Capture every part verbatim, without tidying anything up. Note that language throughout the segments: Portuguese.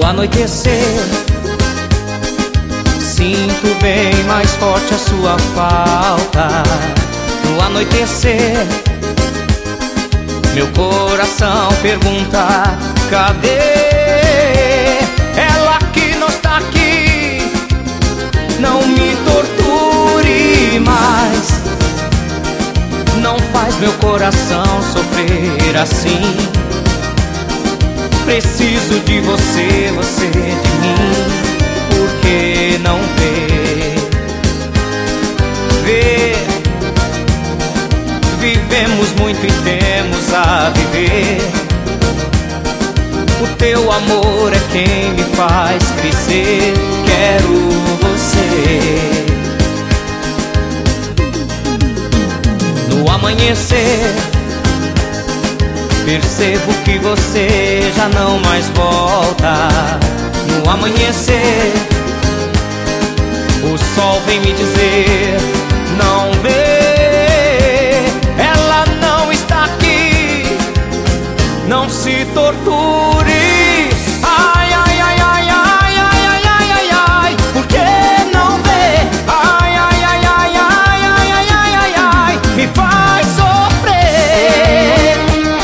anoitecer, sinto bem mais forte a sua falta. No anoitecer, meu coração pergunta: cadê ela que não está aqui? Não me torture mais, não faz meu coração sofrer assim. Preciso de você, você de mim. Por que não vê? Vê, vivemos muito e temos a viver. O teu amor é quem me faz crescer. Quero você. No amanhecer, percebo que você já não mais volta. No amanhecer, o sol vem me dizer: não vê, ela não está aqui. Não se torture. Ai, ai, ai, ai, ai, ai, ai, ai, ai, ai. Por que não vê? Ai, ai, ai, ai, ai, ai, ai, ai, ai, ai. Me faz sofrer.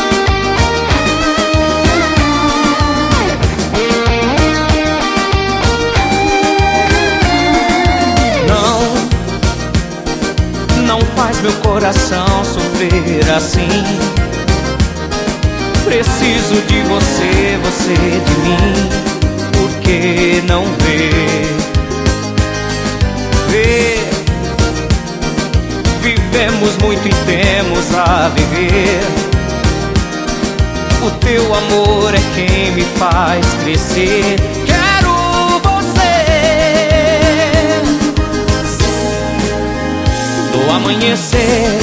Não faz meu coração sofrer assim. Preciso de você, você de mim. Por que não vê? Vê, vivemos muito e temos a viver. O teu amor é quem me faz crescer. Quero no amanhecer,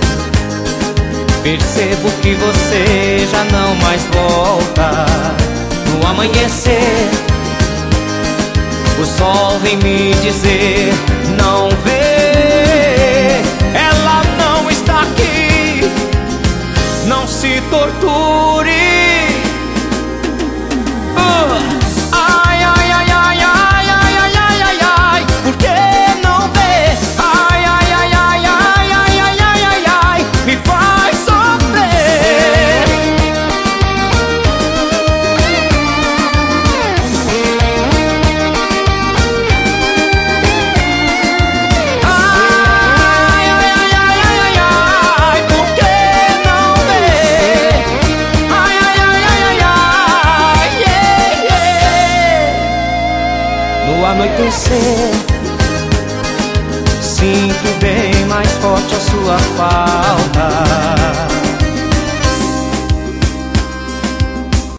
percebo que você já não mais volta. No amanhecer, o sol vem me dizer: não vê, ela não está aqui. Não se torture. uh. Ai, ai, ai, ai, ai, ai, ai, ai, ai, ai. Por que não vê? Ai, ai, ai, ai, ai, ai, ai, ai, ai, ai. Me faz sofrer. Ai, ai, ai, ai, ai, ai. Por que não vê? Ai, ai, ai, ai, ai, ai. Yeah, yeah. No anoitecer, sinto bem mais forte a sua falta.